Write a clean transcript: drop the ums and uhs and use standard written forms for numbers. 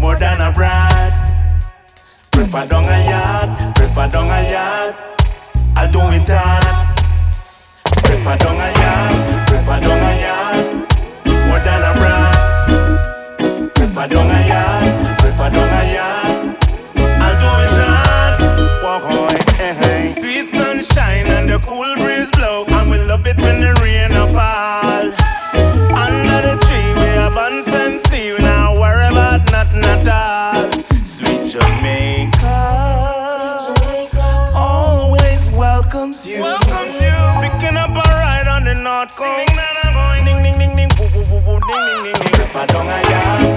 more than a bride. Prefer down a yard, prefer down a yard. I'll do it hard. Prefer down a yard, prefer down a yard, more than a bride. Prefer down a yard, prefer down a yard. I'll do it hard. Walk away, hey, hey. Sweet sunshine and the cool breeze blow, and we love it when the rain a fall. Under the tree we have buns and sea, we now worry about nothing at all. Sweet Jamaica, always welcomes you. Picking up a ride on the North Coast.